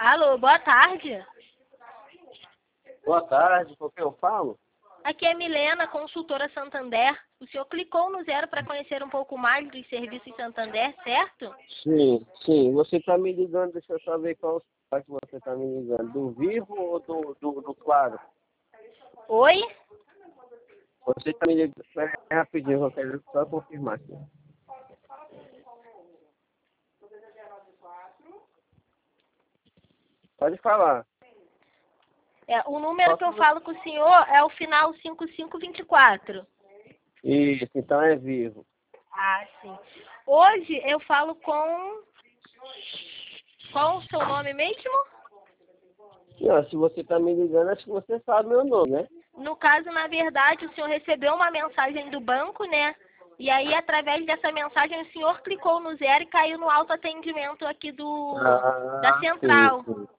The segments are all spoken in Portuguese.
Alô, boa tarde. Boa tarde, com quem eu falo? Aqui é Milena, consultora Santander. O senhor clicou no 0 para conhecer um pouco mais dos serviços Santander, certo? Sim. Você está me ligando, deixa eu só ver qual que você está me ligando. Do Vivo ou do Claro? Oi? Você está me ligando. Espera aí rapidinho, eu quero só confirmar aqui. Pode falar. O número que eu falo com o senhor é o final 5524. Isso, então é Vivo. Ah, sim. Hoje eu falo com... Qual o seu nome mesmo? Não, se você está me ligando, acho que você sabe meu nome, né? No caso, na verdade, o senhor recebeu uma mensagem do banco, né? E aí, através dessa mensagem, o senhor clicou no 0 e caiu no autoatendimento aqui da central. Sim.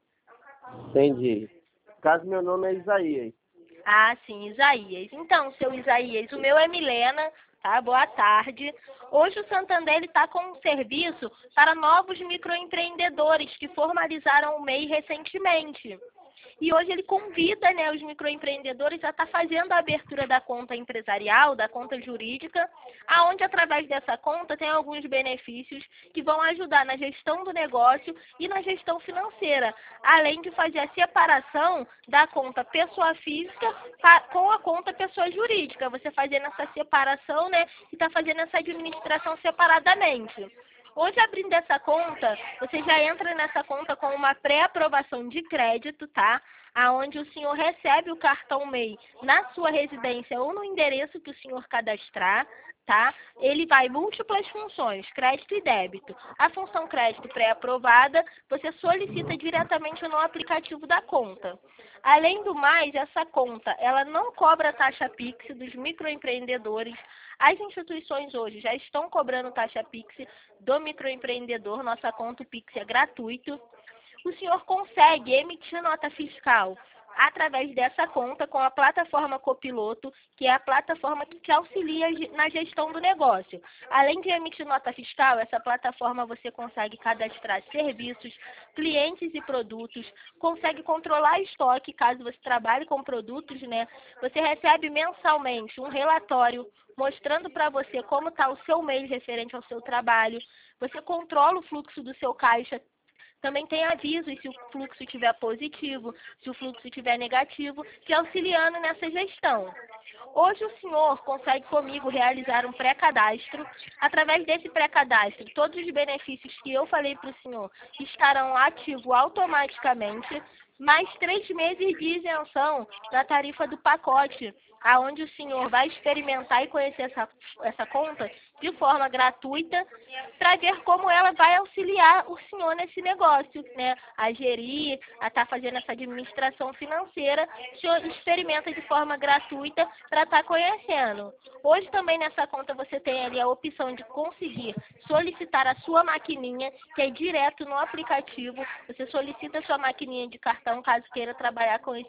Entendi. Caso meu nome é Isaías. Ah, sim, Isaías. Então, seu Isaías, o meu é Milena, tá? Boa tarde. Hoje o Santander está com um serviço para novos microempreendedores que formalizaram o MEI recentemente. E hoje ele convida, né, os microempreendedores a estar fazendo a abertura da conta empresarial, da conta jurídica, aonde através dessa conta tem alguns benefícios que vão ajudar na gestão do negócio e na gestão financeira, além de fazer a separação da conta pessoa física com a conta pessoa jurídica. Você fazendo essa separação, né, e está fazendo essa administração separadamente. Hoje, abrindo essa conta, você já entra nessa conta com uma pré-aprovação de crédito, tá? Aonde o senhor recebe o cartão MEI na sua residência ou no endereço que o senhor cadastrar, tá? Ele vai múltiplas funções, crédito e débito. A função crédito pré-aprovada, você solicita diretamente no aplicativo da conta. Além do mais, essa conta, ela não cobra taxa Pix dos microempreendedores. As instituições hoje já estão cobrando taxa Pix do microempreendedor. Nossa conta, o Pix é gratuito. O senhor consegue emitir nota fiscal através dessa conta com a plataforma Copiloto, que é a plataforma que te auxilia na gestão do negócio. Além de emitir nota fiscal, essa plataforma você consegue cadastrar serviços, clientes e produtos, consegue controlar estoque, caso você trabalhe com produtos, né? Você recebe mensalmente um relatório mostrando para você como está o seu mês referente ao seu trabalho. Você controla o fluxo do seu caixa. Também tem avisos se o fluxo estiver positivo, se o fluxo estiver negativo, te auxiliando nessa gestão. Hoje o senhor consegue comigo realizar um pré-cadastro. Através desse pré-cadastro, todos os benefícios que eu falei para o senhor estarão ativos automaticamente, mais 3 meses de isenção da tarifa do pacote, aonde o senhor vai experimentar e conhecer essa conta de forma gratuita, para ver como ela vai auxiliar o senhor nesse negócio, né? A gerir, a estar fazendo essa administração financeira. O senhor experimenta de forma gratuita para estar conhecendo. Hoje também nessa conta você tem ali a opção de conseguir solicitar a sua maquininha, que é direto no aplicativo. Você solicita a sua maquininha de cartão, caso queira trabalhar com esse